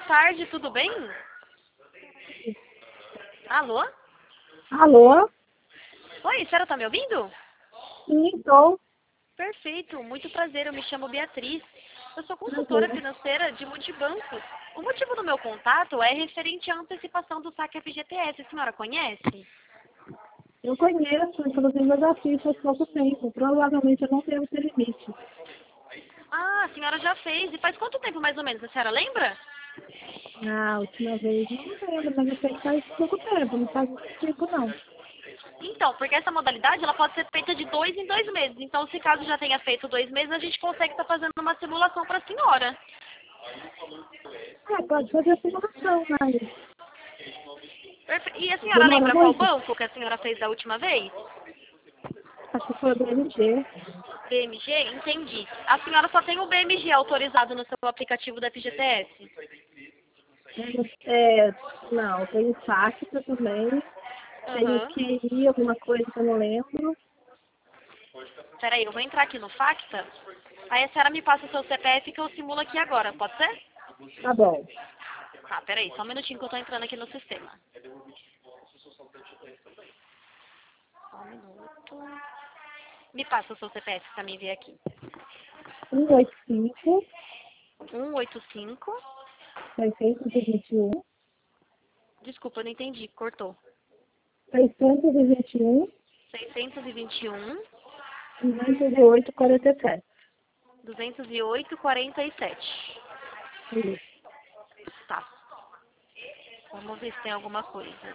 tarde, tudo bem? Alô? Alô? Oi, a senhora tá me ouvindo? Sim, estou. Perfeito, muito prazer, eu me chamo Beatriz. Eu sou consultora Prazer. financeira de multibancos. O motivo do meu contato é referente à antecipação do saque FGTS. A senhora conhece? Eu conheço, inclusive eu já fiz faz pouco tempo. Provavelmente eu não devo ter limite. Ah, a senhora já fez. E faz quanto tempo mais ou menos? A senhora lembra? Na última vez, não lembro, mas eu sei que faz pouco tempo, não faz muito tempo não. Então, porque essa modalidade ela pode ser feita de 2 em 2 meses. Então, se caso já tenha feito 2 meses, a gente consegue estar fazendo uma simulação para a senhora. Pode fazer a simulação, mas E a senhora demora lembra qual muito. banco que a senhora fez da última vez? Acho que foi o BMG. BMG? Entendi. A senhora só tem o BMG autorizado no seu aplicativo da FGTS? Não, tem Facta também. Tem o Aham. QI, alguma coisa que eu não lembro. Peraí, eu vou entrar aqui no Facta. Aí a senhora me passa o seu CPF que eu simulo aqui agora, pode ser? Tá bom. Tá, peraí, só um minutinho que eu tô entrando aqui no sistema. Só um minuto. Me passa o seu CPF pra mim ver aqui. 185, 185. 621, Desculpa, eu não entendi, cortou. 621, 621, 208, 47. 208, 47. Isso. Tá, vamos ver se tem alguma coisa.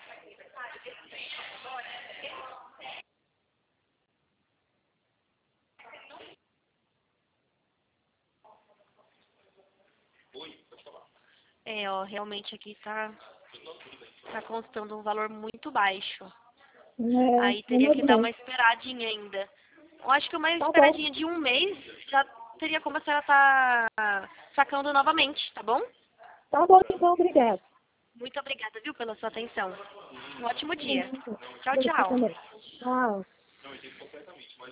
É, ó, realmente aqui tá constando um valor muito baixo. Aí teria Vamos que dar uma ver. esperadinha ainda. Eu acho que uma Tá bom. esperadinha de um mês já teria como a senhora tá sacando novamente, tá bom? Tá bom, então, obrigada. Muito obrigada, viu, pela sua atenção. Um ótimo dia. Tchau, Você tchau. também. Tchau.